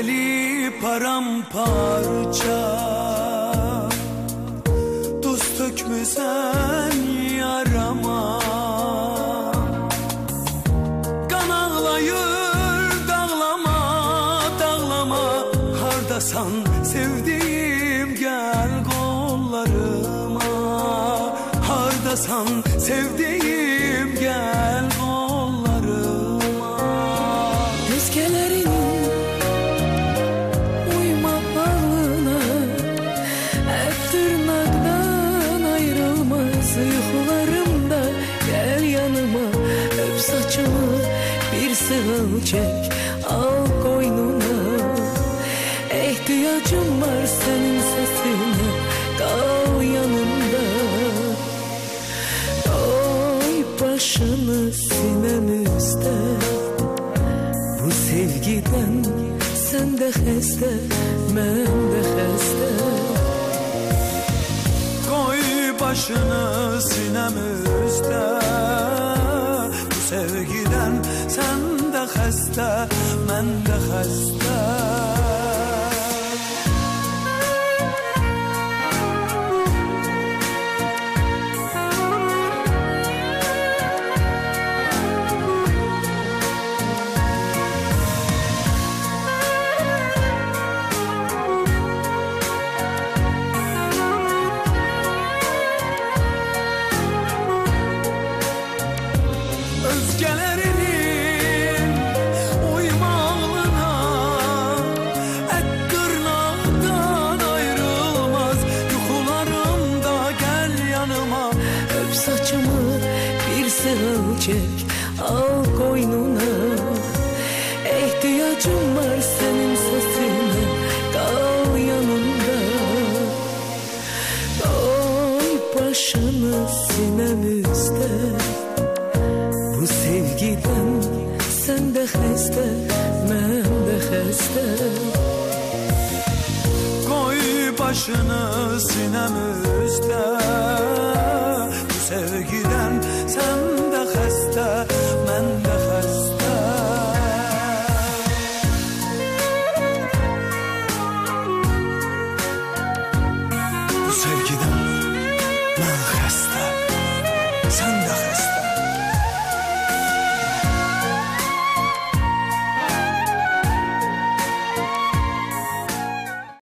Eli paramparça, tuz tökmüsən yarama. Qan ağlayır, dağlama, dağlama. Hardasan sevdiğim, gel qollarıma. Hardasan sevdiğim, gel qollarıma. Özgelerinin uyma bağına, hep tırnaktan ayrılmaz uykularımda. Gel yanıma, öp saçımı, bir sığal çek, al koynuna. İhtiyacım var senin sesine, kal yanımda. Oy başını sinemizde, bu sevgiden sen de xəstə, mən də xəstə. Koy başını sinemizde, bu sevgiden sen de xəstə, mən də xəstə. Özgelerinin uymağına, et tırnağından ayrılmaz yuxularımda, gel yanıma. Öp saçımı, bir sığal çek, al koynuna. İhtiyacım var senin sesine, kal yanımda. Oy başını sinemizde, bu sevgiden sen de xəstə, mən də xəstə. Koy başını sinemizde, bu sevgiden